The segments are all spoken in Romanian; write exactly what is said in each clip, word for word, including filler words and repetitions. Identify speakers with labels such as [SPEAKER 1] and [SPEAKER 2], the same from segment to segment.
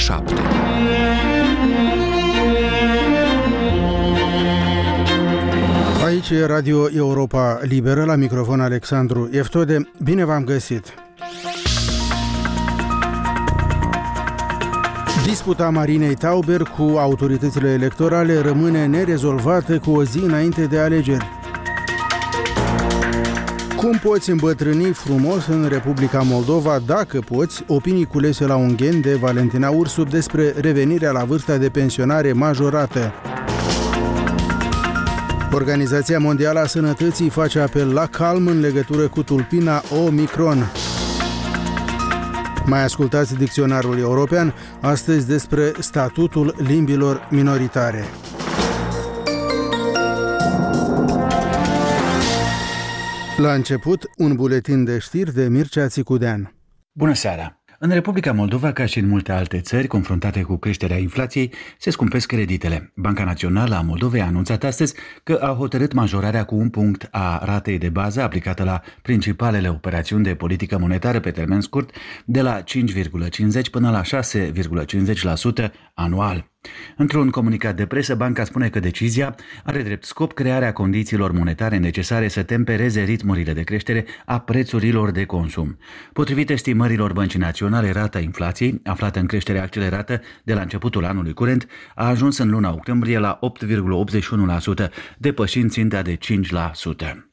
[SPEAKER 1] șapte.
[SPEAKER 2] Aici e Radio Europa Liberă, la microfon Alexandru Eftode. Bine v-am găsit! Disputa Marinei Tauber cu autoritățile electorale rămâne nerezolvată cu o zi înainte de alegeri. Cum poți îmbătrâni frumos în Republica Moldova? Dacă poți, opinii culese la Ungheni de Valentina Ursu despre revenirea la vârsta de pensionare majorată. Organizația Mondială a Sănătății face apel la calm în legătură cu tulpina Omicron. Mai ascultați Dicționarul European, astăzi despre statutul limbilor minoritare. La început, un buletin de știri de Mircea Țicudean.
[SPEAKER 3] Bună seara! În Republica Moldova, ca și în multe alte țări confruntate cu creșterea inflației, se scumpesc creditele. Banca Națională a Moldovei a anunțat astăzi că a hotărât majorarea cu un punct a ratei de bază aplicată la principalele operațiuni de politică monetară pe termen scurt, de la cinci virgulă cincizeci până la șase virgulă cincizeci la sută anual. Într-un comunicat de presă, banca spune că decizia are drept scop crearea condițiilor monetare necesare să tempereze ritmurile de creștere a prețurilor de consum. Potrivit estimărilor Băncii Naționale, rata inflației, aflată în creștere accelerată de la începutul anului curent, a ajuns în luna octombrie la opt virgulă optzeci și unu la sută, depășind ținta de cinci la sută.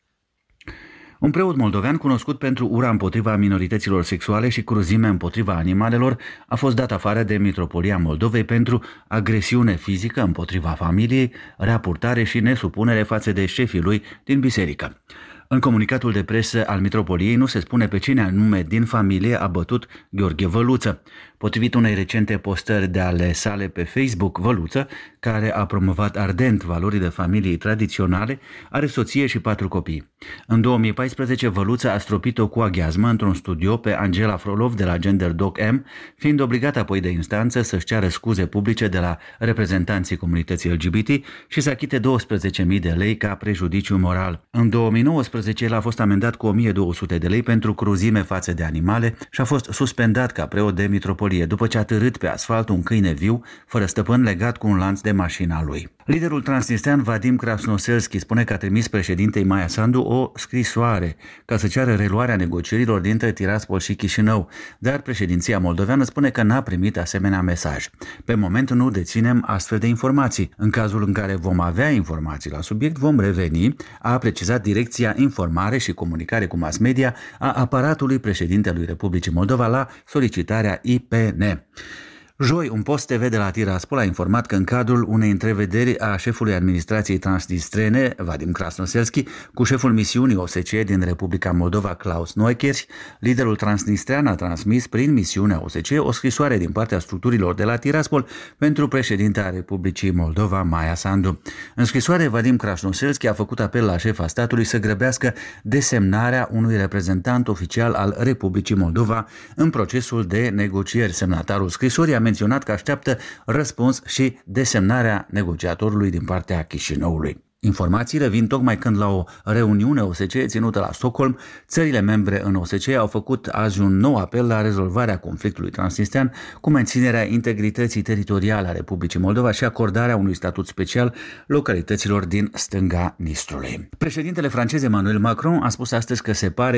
[SPEAKER 3] Un preot moldovean cunoscut pentru ura împotriva minorităților sexuale și cruzime împotriva animalelor a fost dat afară de Mitropolia Moldovei pentru agresiune fizică împotriva familiei, rea purtare și nesupunere față de șefii lui din biserică. În comunicatul de presă al Mitropoliei nu se spune pe cine anume din familie a bătut Gheorghe Văluță. Potrivit unei recente postări de ale sale pe Facebook, Văluță, care a promovat ardent valorile familiei tradiționale, are soție și patru copii. În două mii paisprezece, Văluță a stropit-o cu aghiazmă într-un studio pe Angela Frolov de la Gender Doc M, fiind obligat apoi de instanță să-și ceară scuze publice de la reprezentanții comunității L G B T și să achite douăsprezece mii de lei ca prejudiciu moral. În două mii nouăsprezece, el a fost amendat cu o mie două sute de lei pentru cruzime față de animale și a fost suspendat ca preot de mitropolie după ce a târât pe asfalt un câine viu, fără stăpân, legat cu un lanț de mașina lui. Liderul transnistrean Vadim Krasnoselski spune că a trimis președintei Maia Sandu o scrisoare ca să ceară reluarea negocierilor dintre Tiraspol și Chișinău, dar președinția moldoveană spune că n-a primit asemenea mesaj. Pe moment nu deținem astfel de informații. În cazul în care vom avea informații la subiect, vom reveni, a precizat Direcția Informare și Comunicare cu Mass Media a aparatului președintelui Republicii Moldova la solicitarea I P N. Joi, un post T V de la Tiraspol a informat că în cadrul unei întrevederi a șefului administrației transnistrene, Vadim Krasnoselski, cu șeful misiunii O S C E din Republica Moldova, Klaus Neukirch, liderul transnistrean a transmis prin misiunea O S C E o scrisoare din partea structurilor de la Tiraspol pentru președintea Republicii Moldova, Maia Sandu. În scrisoare, Vadim Krasnoselski a făcut apel la șefa statului să grăbească desemnarea unui reprezentant oficial al Republicii Moldova în procesul de negocieri. Semnatarul scrisorii a menționat că așteaptă răspuns și desemnarea negociatorului din partea Chișinăului. Informațiile vin tocmai când la o reuniune O S C E ținută la Stockholm, țările membre în O S C E au făcut azi un nou apel la rezolvarea conflictului transnistrean cu menținerea integrității teritoriale a Republicii Moldova și acordarea unui statut special localităților din stânga Nistrului. Președintele francez Emmanuel Macron a spus astăzi că se pare